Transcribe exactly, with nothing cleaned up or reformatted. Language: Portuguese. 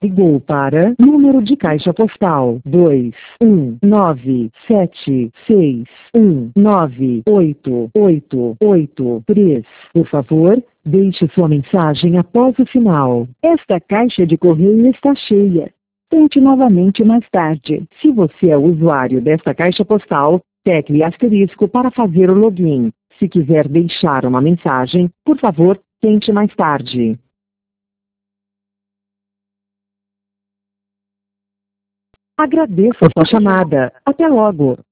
Ligou para número de caixa postal dois um nove sete seis um nove oito oito oito três. Por favor, deixe sua mensagem após o sinal. Esta caixa de correio está cheia. Tente novamente mais tarde. Se você é usuário desta caixa postal, tecle asterisco para fazer o login. Se quiser deixar uma mensagem, por favor, tente mais tarde. Agradeço a sua chamada. Até logo.